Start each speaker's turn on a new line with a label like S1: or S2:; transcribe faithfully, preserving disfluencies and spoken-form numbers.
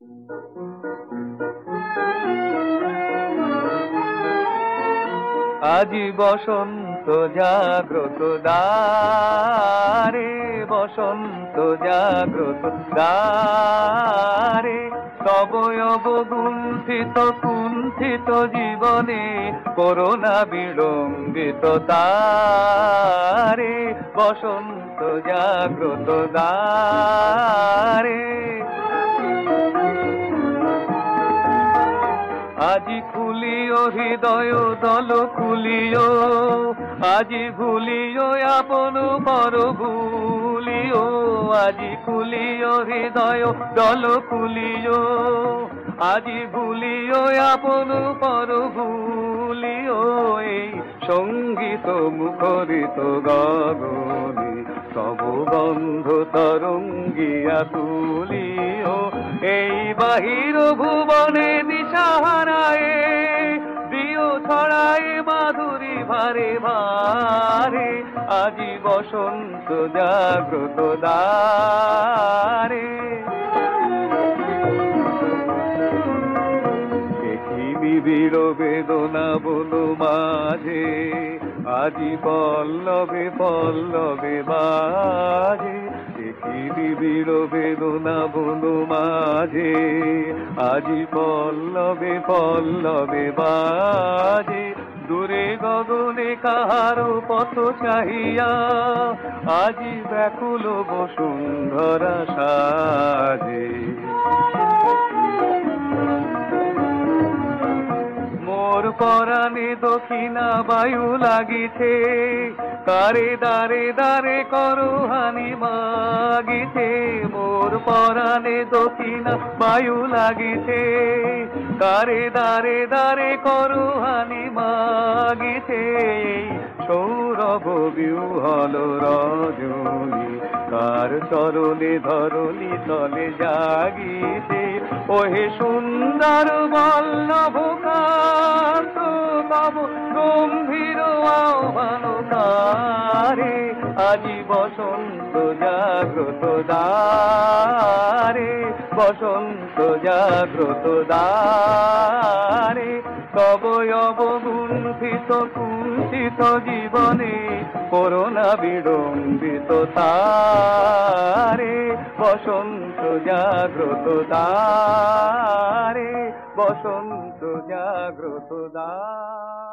S1: আজি বসন্ত জাগ্রত দ্বারে, বসন্ত জাগ্রত দ্বারে, তবয়ব গুণ্ঠিত কুণ্ঠিত জীবনে করোনা বিলম্বিত তারে, বসন্ত জাগ্রত দ্বারে। আজি খুলিও হৃদয় দল খুলিও, আজি ভুলিও আপন পর ভুলিও, আজি খুলিও হৃদয় দল খুলিও, আজি ভুলিও আপন পর ভুলিও। এই সঙ্গীত মুখরিত গগনে তব বন্ধ তরঙ্গিয়া তুলিও, এই বাহির ভুবনে দিশাহারায় দিও ছড়ায় মাধুরী ভারে ভারে, আজি বসন্ত জাগ্রত দ্বারে। নিবিড় বেদনা বলো মাঝে, আজি পল্লবে পল্লবে বাজে, দেখি নিবিড় বেদনা বলো মাঝে, আজি পল্লবে পল্লবে বাজে। দূরে গগনে কাহারো পথ চাহিয়া, আজি ব্যাকুল বসুন্ধরা সাজে। মোর পরাণে দক্ষিণা বায়ু লাগিছে, কারে দারে দারে করো হানি মাগিছে। মোর পরাণে দক্ষিণা বায়ু লাগিছে, কারে দারে দারে করো হানি মাগিছে। সৌরভ বিহ্বল রজনী কার চরণে ধরণী তলে জাগিছে। ওহে সুন্দর বল্লভ কান্ত তব গম্ভীর আহ্বান কারে, আজি বসন্ত জাগ্রত দ্বারে, বসন্ত জাগ্রত দ্বারে। তবয়ব গুণ্ঠিত কুণ্ঠিত জীবনে করোনা বিড়ম্বিত তারে, বসন্ত জাগ্রত দ্বারে, বসন্ত জাগ্রত দ্বারে।